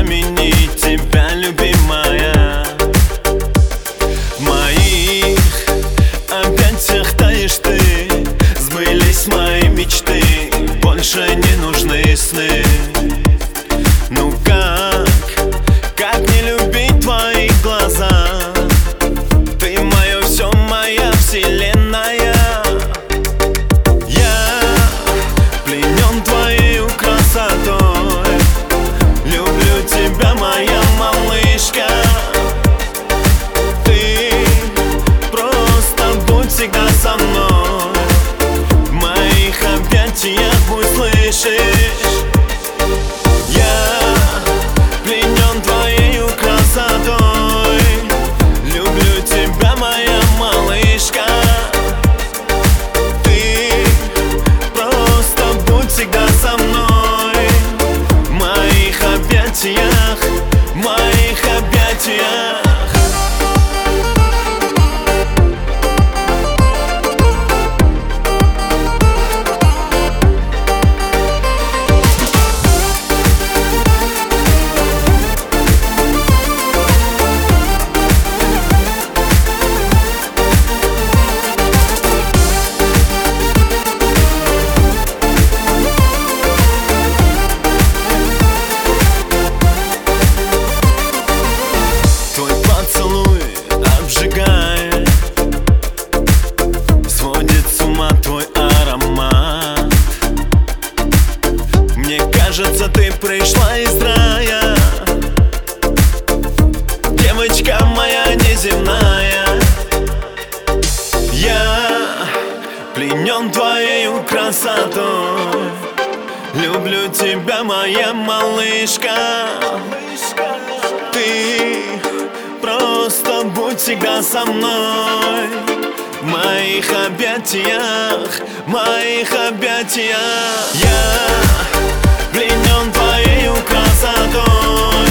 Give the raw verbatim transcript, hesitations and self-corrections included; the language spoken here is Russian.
заменить тебя, любимая. В моих объятиях таешь ты, сбылись мои мечты, больше не нужны сны. Ну как, как не любить твои глаза? Ты мое все, моя вселенная. Я пленен твоей красотой, люблю тебя, моя малышка. Ты просто будь всегда со мной, в моих объятиях будь, слышишь? Я пленен твоей красотой, люблю тебя, моя малышка. Ты просто будь всегда со мной, в моих объятиях, в моих объятиях. Обжигает, сводит с ума твой аромат. Мне кажется, ты пришла из рая, девочка моя неземная. Я пленен твоей красотой, люблю тебя, моя малышка. Ты просто будь всегда со мной, в моих объятиях, в моих объятиях. Я пленен твоей красотой,